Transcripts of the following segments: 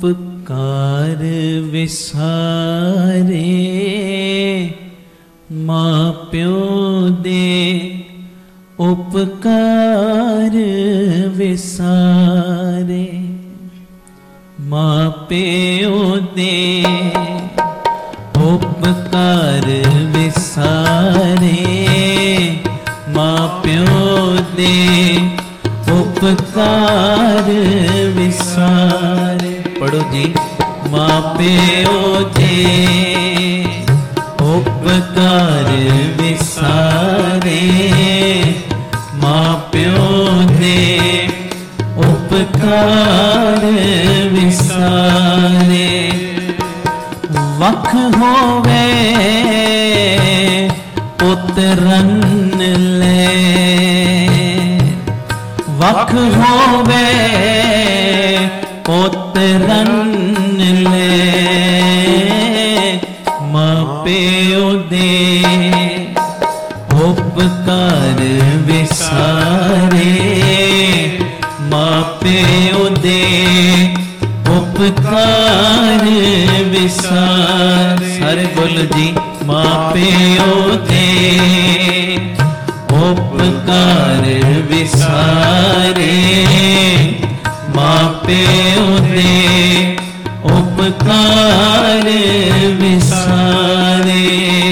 उपकार विसारे माँ प्यो दे उपकार विसारे माँ प्यो दे उपकार विसारे माँ प्यो दे उपकार विसारे। पढ़ो जी। माँ प्यो दे उपकार विसारे माँ प्यो दे उपकार विसारे। वख होवे पुत्रन ले वख होवे पुत्रन ले माँ प्यो दे उपकार विसारे माँ प्यो दे उपकार विसार। सारे बोलो जी। माँ प्यो दे उपकार विसारे माँ प्यो दे उपकार विसारे।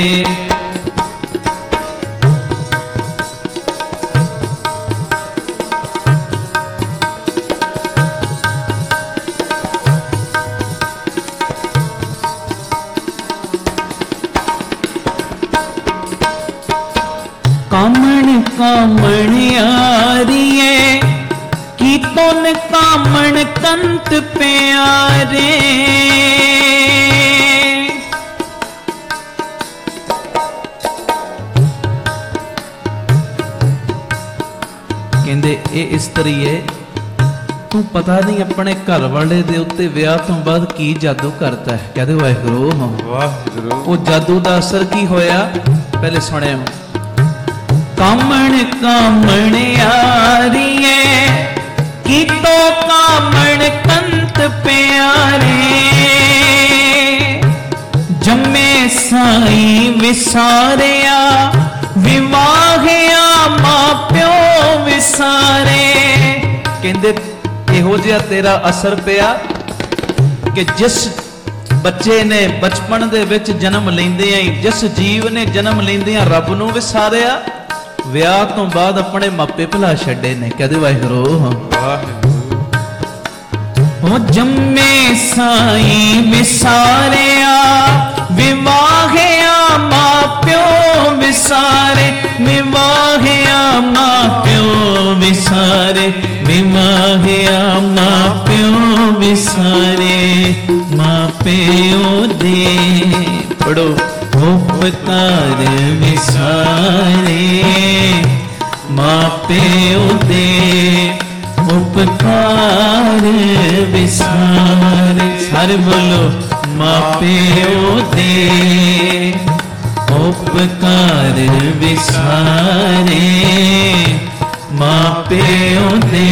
कामण कामण यारिए की तोन कामण कंत प्यारे कहंदे ए इस्तरी है तू पता नहीं अपने घर वाले दे उत्ते विआह तो बाद की जादू करता है। कहदे वाहिगुरू वाहिगुरू। वो जादू दा असर की होया पहले सुने। कामण कामण यारिए की तो कामण कंत प्यारे जम्मे साई विसारिया विवाहिया मां प्यो विसारे। कहंदे इहो जिहा तेरा असर पिया कि जिस बच्चे ने बचपन दे विच जन्म लैंदियां ही जिस जीव ने जन्म लैंदियां रब नूं विसारिया विआह तो बाद अपने मापे भुला छड्डे ने। कहदे वाहिगुरू वाहिगुरू। जम्मे साई विसारिया विवाहिया मां प्यो विसारे विवाहिया मां प्यो विसारे विवाहिया मां प्यो विसारे मां प्यो दे। पढ़ो। उपकार विसारे माँ प्यो दे उपकार विसारे। सारे बोलो। माँ प्यो दे उपकार विसारे माँ प्यो दे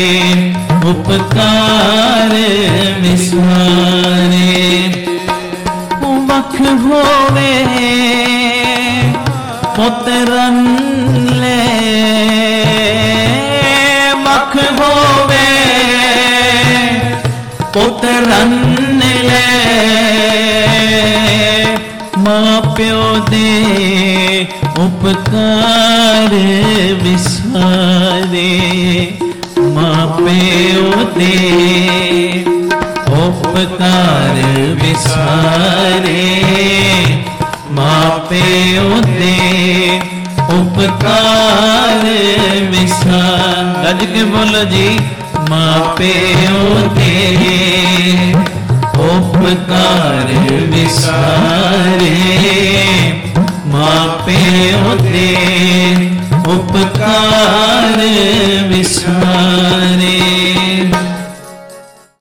उपकार विसारे। वख होवे पुत्रन ले वख होवे पुत्रन ले मां प्यो दे उपकार विसारे मां प्यो दे उपकार विसारे मां प्यो दे उपकार विसार। गज के बोलो जी। मां प्यो दे उपकार विसारे मां प्यो दे उपकार विसारे।